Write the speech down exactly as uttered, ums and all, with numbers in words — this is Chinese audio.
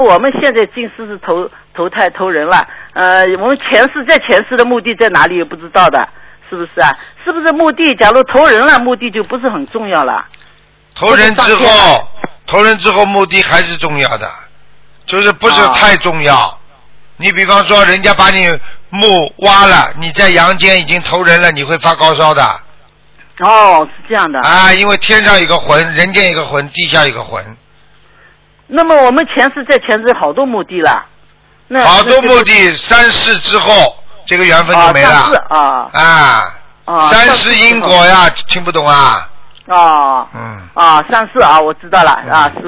我们现在今世是投投胎投人了，呃，我们前世在前世的目的在哪里也不知道的，是不是啊？是不是目的？假如投人了，目的就不是很重要了。 投人之后，投人之后目的还是重要的，就是不是太重要。啊、你比方说，人家把你墓挖了，你在阳间已经投人了，你会发高烧的。 哦，是这样的。 啊，因为天上有个魂，人间有个魂，地下有个魂。 那么我们前世在前世好多目的了。那好多目的，三世之后这个缘分就没了。 啊，三世啊。 啊。啊。三世因果呀，听不懂啊？ 啊。嗯。啊，三世啊，我知道了啊，是。